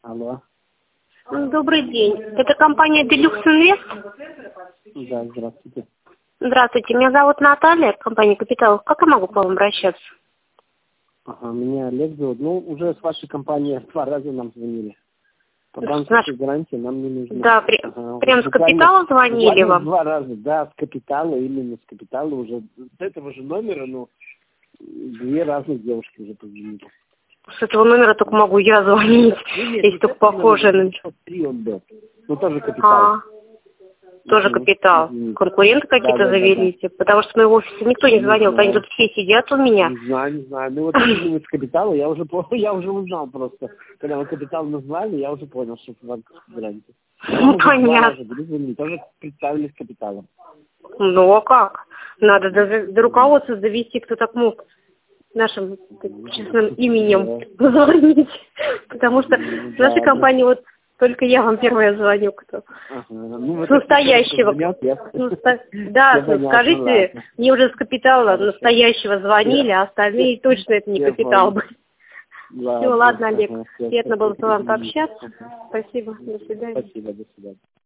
Алло. Добрый день. Это компания Deluxe Invest? Да, здравствуйте. Здравствуйте, меня зовут Наталья, компания Капитал. Как я могу к вам обращаться? Ага, меня Олег зовут. Ну, уже с вашей компании 2 раза нам звонили. По С банковской гарантии нам не нужно. Да, Ага, прям с буквально- Капитала звонили буквально вам? 2 раза, да, с Капитала, именно с Капитала уже. С этого же номера, но 2 разных девушки уже позвонили. С этого номера только могу я звонить, если только похоже на... 3 он был. Ну, тоже Капитал. Тоже Капитал. Извините. Конкуренты какие-то Да. завелись? Потому что в моем офисе никто не звонил, они тут все сидят у меня. Не знаю. Ну вот именно с Капитала я уже узнал просто. Когда вы Капитал назвали, я уже понял, что это банковская гарантия. Ну, понятно. Тоже представились Капиталом. Ну, а как? Надо до руководства довести, кто так мог нашим честным именем звонить. Потому что в нашей компании вот только я вам первая звоню, кто. Ну, С настоящего. Да, скажите, мне уже с Капитала настоящего звонили, а остальные точно это не Капитал был. Все, ладно, Олег. Приятно было с вами пообщаться. Спасибо. До свидания. Спасибо, до свидания.